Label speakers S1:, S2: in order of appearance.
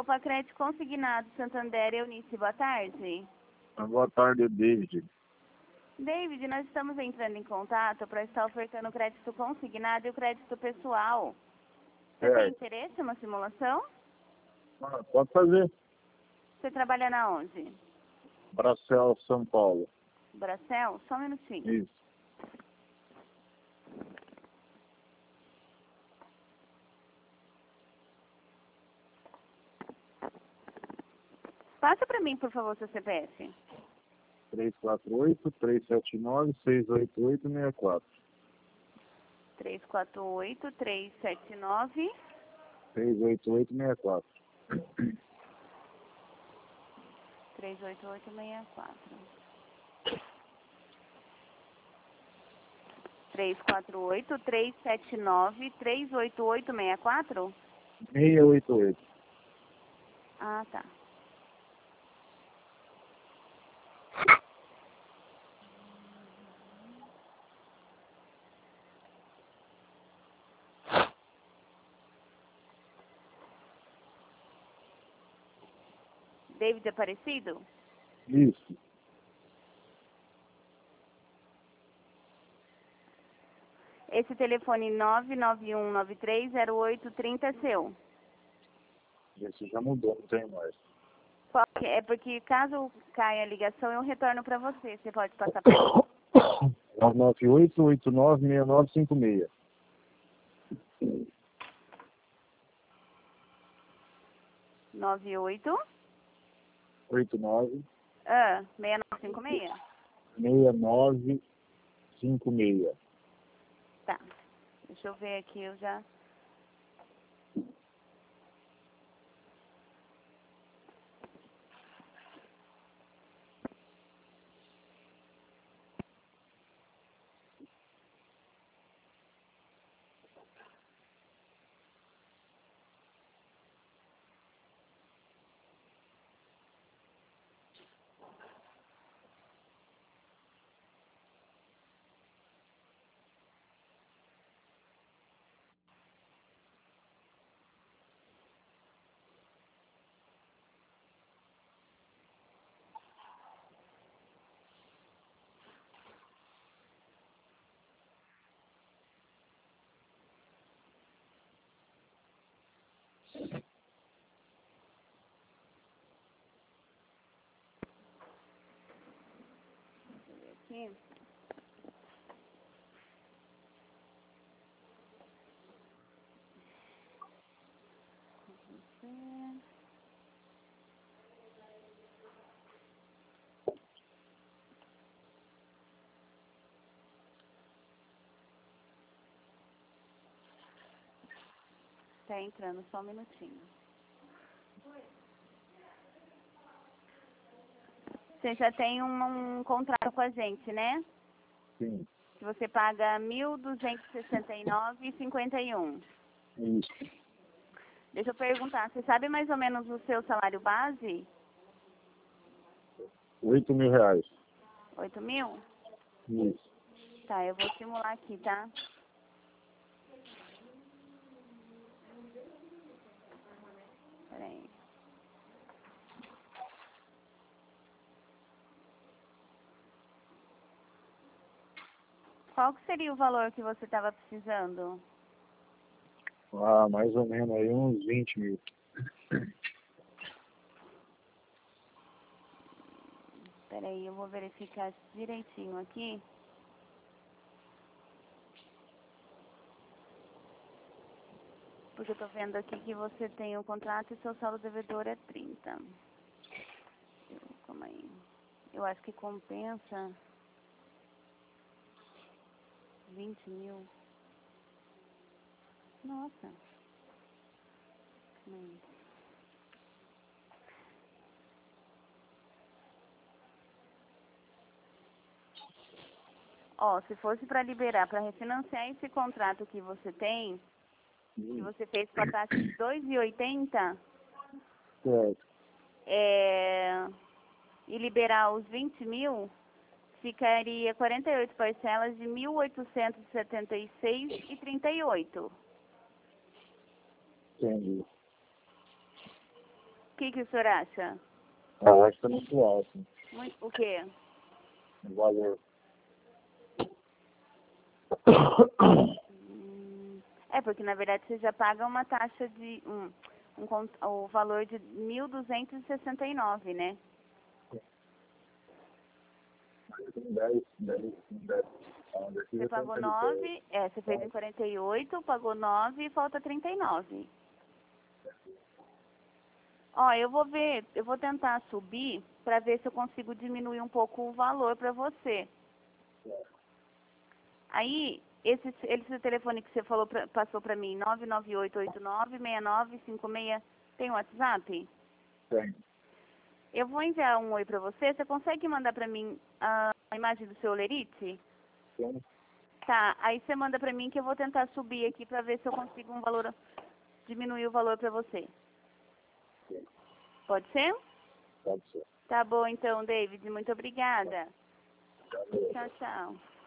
S1: Copa Crédito Consignado Santander, Eunice, boa tarde.
S2: Boa tarde, David.
S1: David, nós estamos entrando em contato para estar ofertando o crédito consignado e o crédito pessoal. Você tem interesse em uma simulação?
S2: Pode fazer.
S1: Você trabalha na onde?
S2: Bracel, São Paulo.
S1: Bracel? Só um minutinho.
S2: Isso.
S1: Passa para mim, por favor, seu CPF.
S2: 348-379-688-64.
S1: 348-379...
S2: 688-64.
S1: 388-64. 348-379-388-64?
S2: 688.
S1: Ah, tá. David Aparecido?
S2: Isso.
S1: Esse telefone 991930830 é seu?
S2: Esse já mudou, não tem mais.
S1: É porque caso caia a ligação, eu retorno para você. Você pode passar para mim?
S2: 998-896956.
S1: 98?
S2: 89
S1: 6956?
S2: 6956.
S1: Tá. Deixa eu ver aqui, eu já... Aqui. Tá entrando, só um minutinho. Você já tem um contrato com a gente, né?
S2: Sim.
S1: Que você paga R$ 1.269,51.
S2: Isso.
S1: Deixa eu perguntar, você sabe mais ou menos o seu salário base?
S2: R$8.000.
S1: 8 mil?
S2: Isso.
S1: Tá, eu vou simular aqui, tá? Peraí. Qual que seria o valor que você estava precisando?
S2: Mais ou menos aí uns 20 mil.
S1: Peraí, eu vou verificar direitinho aqui. Porque eu tô vendo aqui que você tem um contrato e seu saldo devedor é 30. Calma aí. Eu acho que compensa 20 mil. Nossa. Calma aí. Ó, se fosse para liberar, para refinanciar esse contrato que você tem, que você fez com a taxa de 2,80,
S2: Certo.
S1: e liberar os 20 mil, ficaria 48 parcelas de 1.876,38.
S2: Entendi.
S1: que o senhor acha?
S2: Eu acho que é muito alto
S1: O quê?
S2: o valor.
S1: É, porque na verdade você já paga uma taxa de o valor de 1.269, né?
S2: Mas tem 10.
S1: Você pagou 9, você fez em 48, pagou 9 e falta 39. Ó, eu vou tentar subir para ver se eu consigo diminuir um pouco o valor para você. Aí, esse telefone que você falou passou para mim, 998896956, tem WhatsApp?
S2: Tem.
S1: Eu vou enviar um oi para você. Você consegue mandar para mim a imagem do seu olerite?
S2: Tem.
S1: Tá, aí você manda para mim que eu vou tentar subir aqui para ver se eu consigo diminuir o valor para você. Pode ser?
S2: Pode ser.
S1: Tá bom então, David. Muito obrigada. Tchau, tchau.